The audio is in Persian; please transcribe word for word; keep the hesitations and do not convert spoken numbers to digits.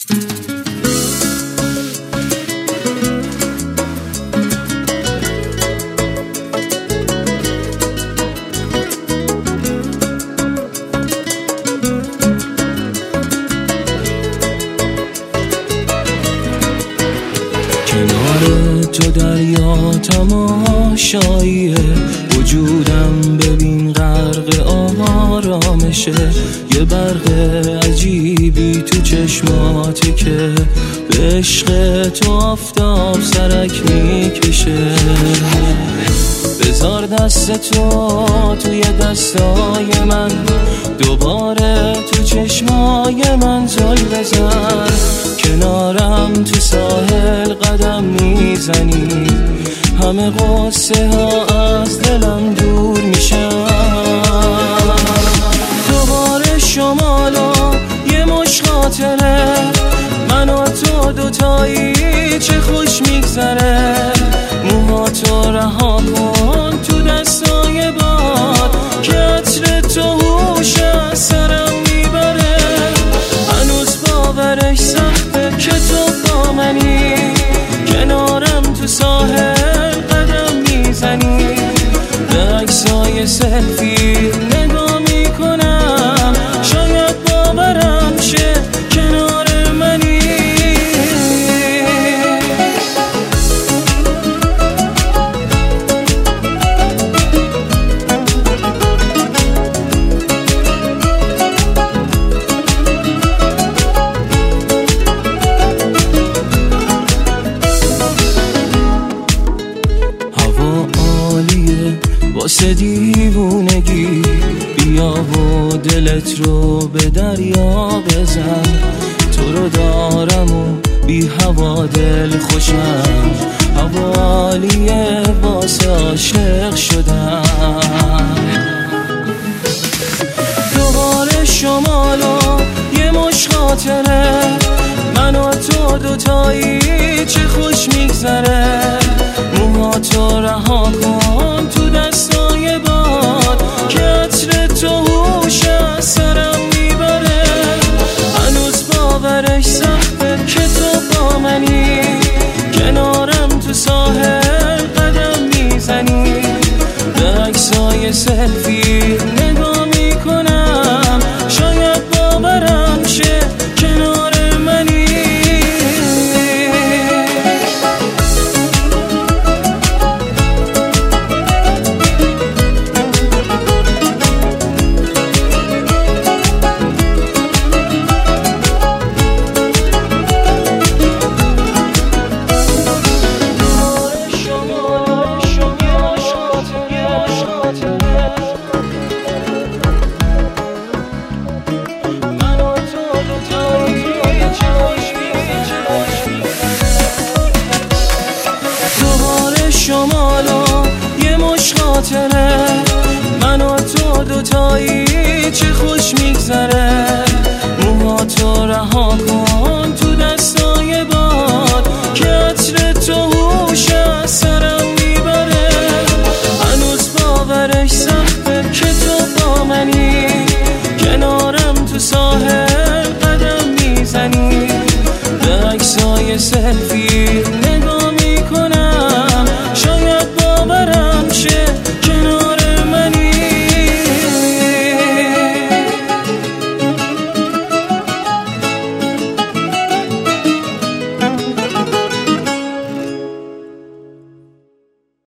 کنار تو دریا تماشاییه، وجودم ببین غرق آرامشه. یه برق عجیبی تو چشماته که به عشق تو آفتاب سرک میکشه. بذار دست تو توی دستای من، دوباره تو چشمای من زل بزن. کنارم تو ساحل قدم میزنی، همه قصه ها از دلم دور میشن. دوباره شمالا یه مش خاطره، من و تو دوتایی چه خوش میگذره. موهاتو رها کن تو دستای باد، که عطر تو هوش از سرم میبره. هنوز باورش سخته که تو با منی، کنارم تو ساحل قدم میزنی. به عکسای سلفی نگاه میکنم، شاید باورم شه کنار منی. واسه دیوونگی بیا و دلت رو به دریا بزن. تو رو دارم و بی هوا دل خوشم، حوالیه واسه عاشق شدم. دوباره شمالا یه مش خاطره، من و تو دوتایی چه خوش میگذره. موهاتو رها کن تو دستای باد، که عطر تو هوش از سرم میبره. هنوز باورش سخته که تو با منی، کنارم تو ساحل قدم میزنی. به عکسای سلفی نگاه میکنم، شاید باورم شه کنار منی. شمالا یه مش خاطره، من و تو دوتایی چه خوش میگذره. موهاتو رها کن تو دستای باد، که عطر تو هوش از سرم میبره. هنوز باورش سخته که تو با منی، کنارم تو ساحل قدم میزنی. به عکسای سلفی